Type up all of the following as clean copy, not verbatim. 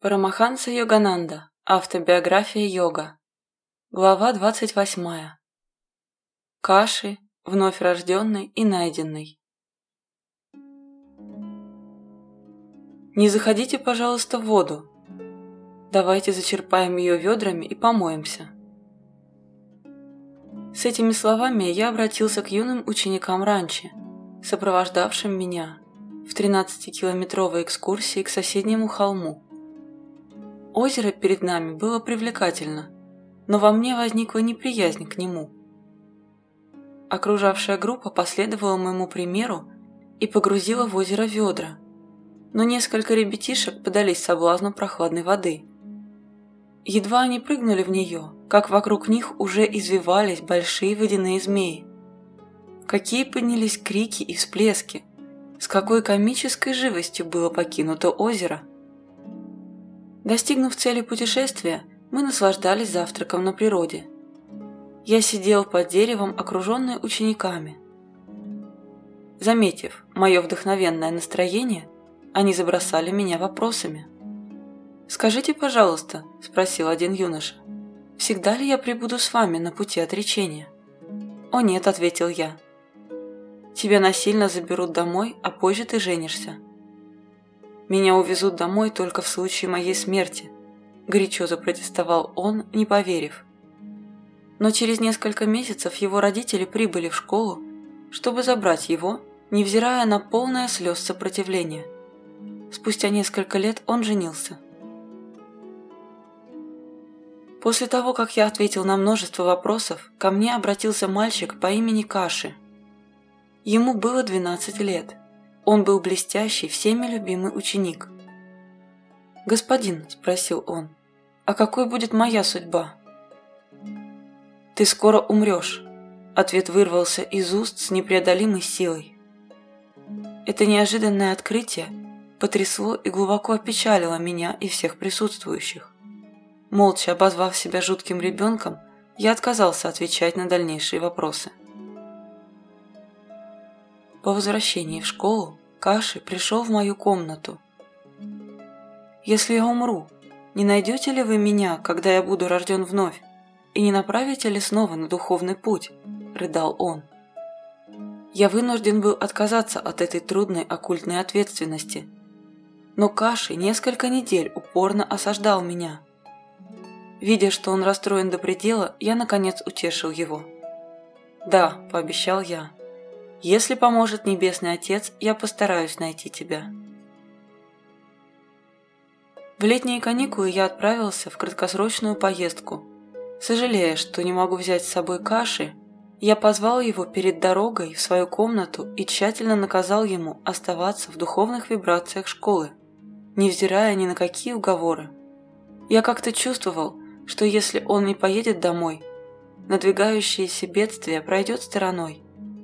Парамаханса Йогананда. Автобиография йога. Глава 28. Каши, вновь рожденный и найденный. Не заходите, пожалуйста, в воду. Давайте зачерпаем ее ведрами и помоемся. С этими словами я обратился к юным ученикам ранчо, сопровождавшим меня в 13-километровой экскурсии к соседнему холму. Озеро перед нами было привлекательно, но во мне возникла неприязнь к нему. Окружавшая группа последовала моему примеру и погрузила в озеро ведра, но несколько ребятишек поддались соблазну прохладной воды. Едва они прыгнули в нее, как вокруг них уже извивались большие водяные змеи. Какие поднялись крики и всплески, с какой комической живостью было покинуто озеро. Достигнув цели путешествия, мы наслаждались завтраком на природе. Я сидел под деревом, окруженный учениками. Заметив мое вдохновенное настроение, они забросали меня вопросами. «Скажите, пожалуйста», – спросил один юноша, – «всегда ли я прибуду с вами на пути отречения?» «О нет», – ответил я. «Тебя насильно заберут домой, а позже ты женишься». «Меня увезут домой только в случае моей смерти», – горячо запротестовал он, не поверив. Но через несколько месяцев его родители прибыли в школу, чтобы забрать его, невзирая на полное слез сопротивление. Спустя несколько лет он женился. После того, как я ответил на множество вопросов, ко мне обратился мальчик по имени Каши. Ему было 12 лет. Он был блестящий, всеми любимый ученик. «Господин», – спросил он, – «а какой будет моя судьба?» «Ты скоро умрешь», – ответ вырвался из уст с непреодолимой силой. Это неожиданное открытие потрясло и глубоко опечалило меня и всех присутствующих. Молча обозвав себя жутким ребенком, я отказался отвечать на дальнейшие вопросы. По возвращении в школу Каши пришел в мою комнату. «Если я умру, не найдете ли вы меня, когда я буду рожден вновь, и не направите ли снова на духовный путь?» – рыдал он. Я вынужден был отказаться от этой трудной оккультной ответственности. Но Каши несколько недель упорно осаждал меня. Видя, что он расстроен до предела, я наконец утешил его. «Да», – пообещал я. «Если поможет Небесный Отец, я постараюсь найти тебя». В летние каникулы я отправился в краткосрочную поездку. Сожалея, что не могу взять с собой Каши, я позвал его перед дорогой в свою комнату и тщательно наказал ему оставаться в духовных вибрациях школы, невзирая ни на какие уговоры. Я как-то чувствовал, что если он не поедет домой, надвигающееся бедствие пройдет стороной.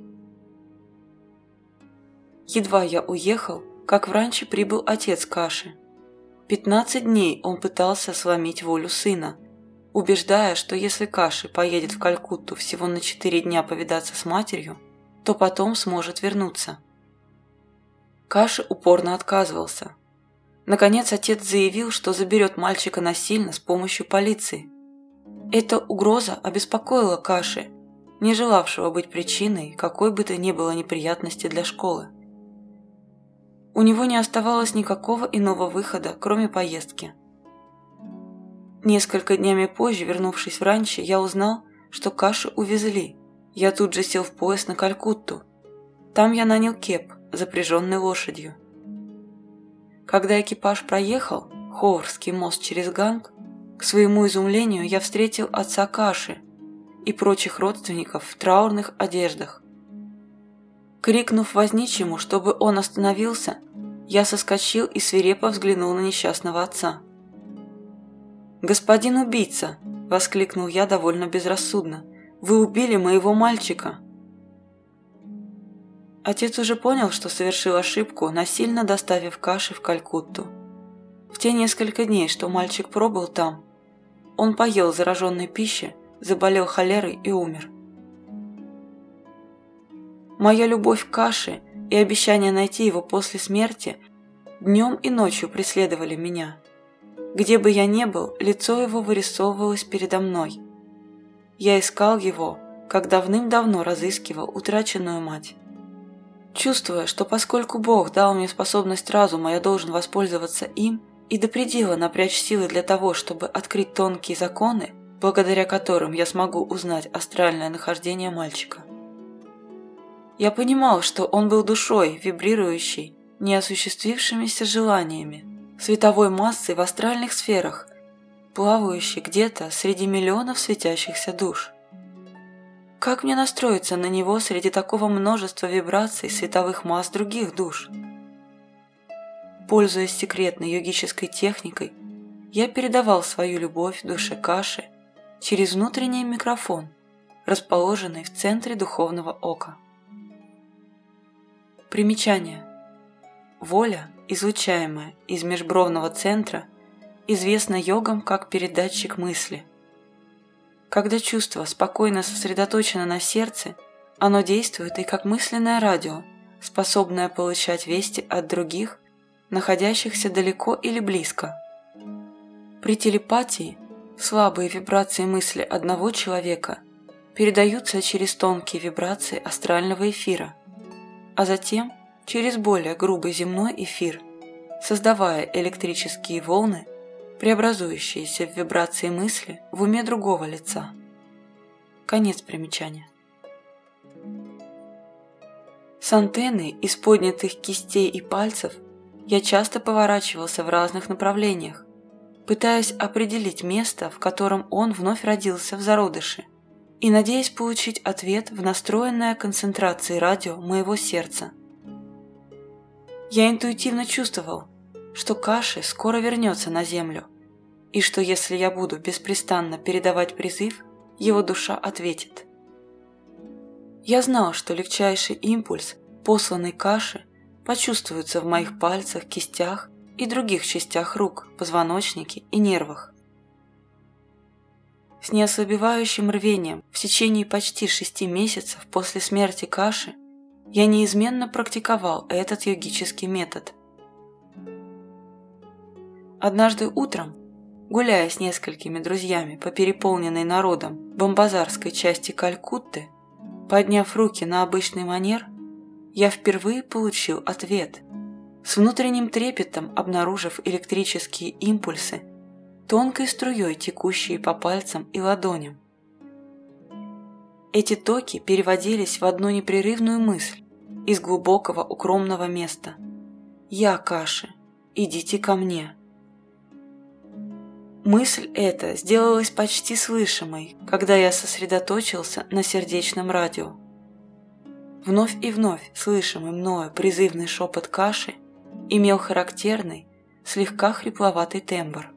Едва я уехал, как в ранчо прибыл отец Каши. 15 дней он пытался сломить волю сына, убеждая, что если Каши поедет в Калькутту всего на 4 дня повидаться с матерью, то потом сможет вернуться. Каши упорно отказывался. Наконец отец заявил, что заберет мальчика насильно с помощью полиции. Эта угроза обеспокоила Каши, не желавшего быть причиной какой бы то ни было неприятности для школы. У него не оставалось никакого иного выхода, кроме поездки. Несколько днями позже, вернувшись в ранчо, я узнал, что Каши увезли. Я тут же сел в поезд на Калькутту. Там я нанял кеп, запряженный лошадью. Когда экипаж проехал Ховрский мост через Ганг, к своему изумлению я встретил отца Каши и прочих родственников в траурных одеждах. Крикнув возничему, чтобы он остановился, я соскочил и свирепо взглянул на несчастного отца. «Господин убийца!» – воскликнул я довольно безрассудно. «Вы убили моего мальчика!» Отец уже понял, что совершил ошибку, насильно доставив Каши в Калькутту. В те несколько дней, что мальчик пробыл там, он поел зараженной пищи, заболел холерой и умер. Моя любовь к Каши и обещание найти его после смерти днем и ночью преследовали меня. Где бы я ни был, лицо его вырисовывалось передо мной. Я искал его, как давным-давно разыскивал утраченную мать. Чувствуя, что поскольку Бог дал мне способность разума, я должен воспользоваться им и до предела напрячь силы для того, чтобы открыть тонкие законы, благодаря которым я смогу узнать астральное нахождение мальчика. Я понимал, что он был душой, вибрирующей, неосуществившимися желаниями, световой массой в астральных сферах, плавающей где-то среди миллионов светящихся душ. Как мне настроиться на него среди такого множества вибраций световых масс других душ? Пользуясь секретной йогической техникой, я передавал свою любовь душе Каши через внутренний микрофон, расположенный в центре духовного ока. Примечание. Воля, излучаемая из межбровного центра, известна йогам как передатчик мысли. Когда чувство спокойно сосредоточено на сердце, оно действует и как мысленное радио, способное получать вести от других, находящихся далеко или близко. При телепатии слабые вибрации мысли одного человека передаются через тонкие вибрации астрального эфира, а затем через более грубый земной эфир, создавая электрические волны, преобразующиеся в вибрации мысли в уме другого лица. Конец примечания. С антенной из поднятых кистей и пальцев я часто поворачивался в разных направлениях, пытаясь определить место, в котором он вновь родился в зародыше, и надеясь получить ответ в настроенное концентрации радио моего сердца. Я интуитивно чувствовал, что Каши скоро вернется на землю, и что если я буду беспрестанно передавать призыв, его душа ответит. Я знал, что легчайший импульс, посланный Каши, почувствуется в моих пальцах, кистях и других частях рук, позвоночнике и нервах. С неослабевающим рвением в течение почти 6 месяцев после смерти Каши я неизменно практиковал этот йогический метод. Однажды утром, гуляя с несколькими друзьями по переполненной народом бомбазарской части Калькутты, подняв руки на обычный манер, я впервые получил ответ, с внутренним трепетом обнаружив электрические импульсы, тонкой струей текущие по пальцам и ладоням. Эти токи переводились в одну непрерывную мысль из глубокого укромного места. «Я Каши, идите ко мне». Мысль эта сделалась почти слышимой, когда я сосредоточился на сердечном радио. Вновь и вновь слышимый мною призывный шепот Каши имел характерный, слегка хрипловатый тембр.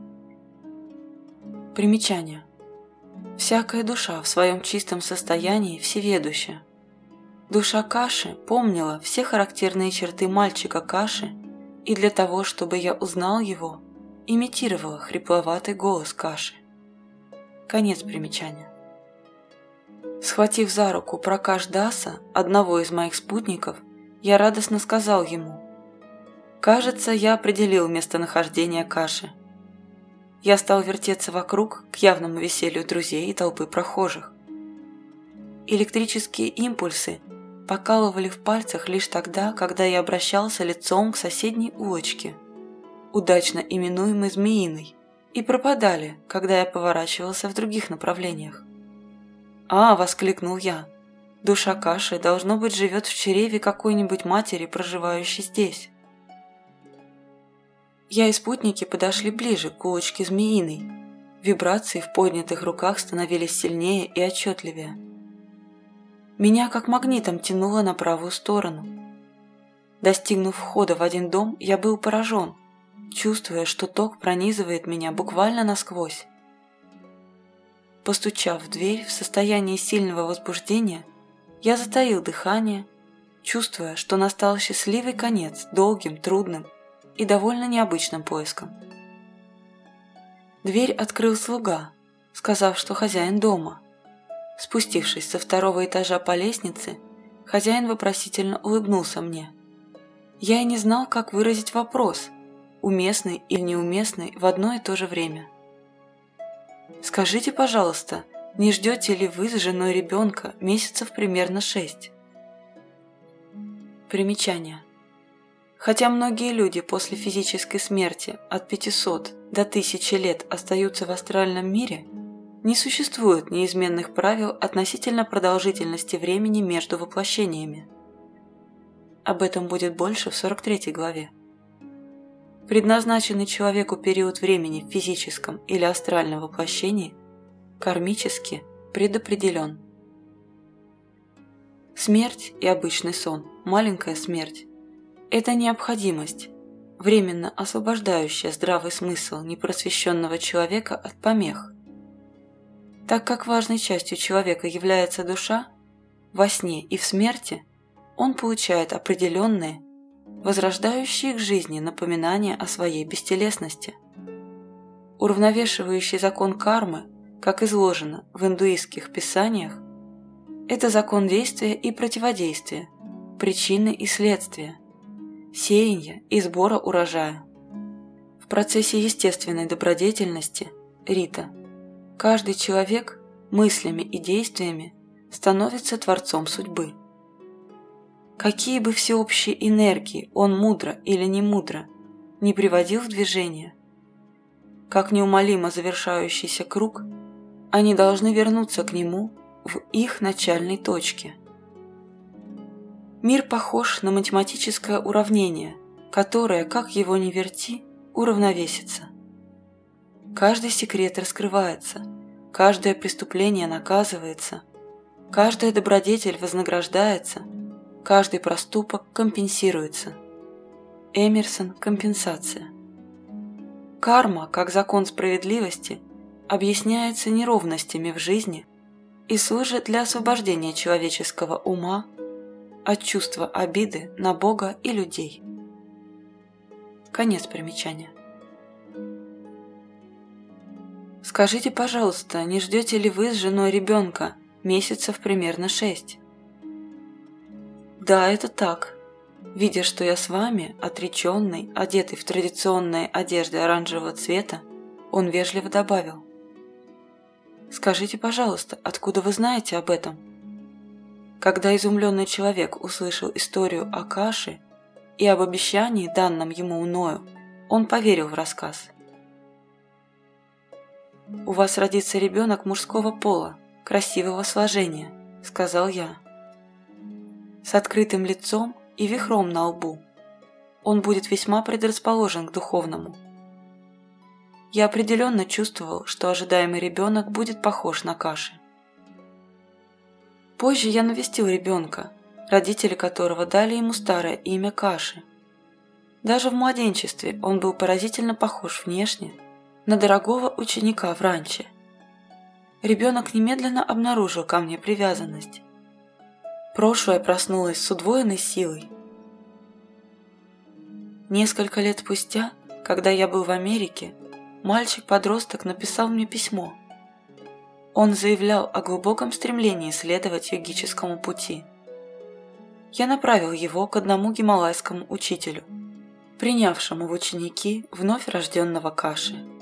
Примечание. Всякая душа в своем чистом состоянии всеведуща. Душа Каши помнила все характерные черты мальчика Каши, и для того, чтобы я узнал его, имитировала хрипловатый голос Каши. Конец примечания. Схватив за руку Пракаш Даса, одного из моих спутников, я радостно сказал ему: «Кажется, я определил местонахождение Каши». Я стал вертеться вокруг к явному веселью друзей и толпы прохожих. Электрические импульсы покалывали в пальцах лишь тогда, когда я обращался лицом к соседней улочке, удачно именуемой Змеиной, и пропадали, когда я поворачивался в других направлениях. «А!» – воскликнул я. «Душа Каши, должно быть, живет в чреве какой-нибудь матери, проживающей здесь». Я и спутники подошли ближе к улочке Змеиной. Вибрации в поднятых руках становились сильнее и отчетливее. Меня как магнитом тянуло на правую сторону. Достигнув входа в один дом, я был поражен, чувствуя, что ток пронизывает меня буквально насквозь. Постучав в дверь в состоянии сильного возбуждения, я затаил дыхание, чувствуя, что настал счастливый конец долгим, трудным и довольно необычным поискам. Дверь открыл слуга, сказав, что хозяин дома. Спустившись со 2-го этажа по лестнице, хозяин вопросительно улыбнулся мне. Я и не знал, как выразить вопрос, уместный или неуместный в одно и то же время. Скажите, пожалуйста, не ждете ли вы с женой ребенка месяцев примерно 6? Примечание. Хотя многие люди после физической смерти от 500 до 1000 лет остаются в астральном мире, не существует неизменных правил относительно продолжительности времени между воплощениями. Об этом будет больше в 43 главе. Предназначенный человеку период времени в физическом или астральном воплощении кармически предопределен. Смерть и обычный сон, маленькая смерть – это необходимость, временно освобождающая здравый смысл непросвещенного человека от помех. Так как важной частью человека является душа, во сне и в смерти он получает определенные, возрождающие к жизни напоминания о своей бестелесности. Уравновешивающий закон кармы, как изложено в индуистских писаниях, это закон действия и противодействия, причины и следствия, сеяния и сбора урожая. В процессе естественной добродетельности, рита, каждый человек мыслями и действиями становится творцом судьбы. Какие бы всеобщие энергии он мудро или не мудро не приводил в движение, как неумолимо завершающийся круг, они должны вернуться к нему в их начальной точке. Мир похож на математическое уравнение, которое, как его ни верти, уравновесится. Каждый секрет раскрывается, каждое преступление наказывается, каждая добродетель вознаграждается, каждый проступок компенсируется. Эмерсон «Компенсация». Карма, как закон справедливости, объясняется неровностями в жизни и служит для освобождения человеческого ума от чувства обиды на Бога и людей. Конец примечания. Скажите, пожалуйста, не ждете ли вы с женой ребенка месяцев примерно 6? Да, это так. Видя, что я с вами, отреченный, одетый в традиционные одежды оранжевого цвета, он вежливо добавил: «Скажите, пожалуйста, откуда вы знаете об этом?» Когда изумленный человек услышал историю о Каше и об обещании, данном ему мною, он поверил в рассказ. «У вас родится ребенок мужского пола, красивого сложения», — сказал я, «с открытым лицом и вихром на лбу. Он будет весьма предрасположен к духовному». Я определенно чувствовал, что ожидаемый ребенок будет похож на Каши. Позже я навестил ребенка, родители которого дали ему старое имя Каши. Даже в младенчестве он был поразительно похож внешне на дорогого ученика в ранче. Ребенок немедленно обнаружил ко мне привязанность. Прошлое проснулось с удвоенной силой. Несколько лет спустя, когда я был в Америке, мальчик-подросток написал мне письмо. Он заявлял о глубоком стремлении следовать йогическому пути. Я направил его к одному гималайскому учителю, принявшему в ученики вновь рожденного Каши.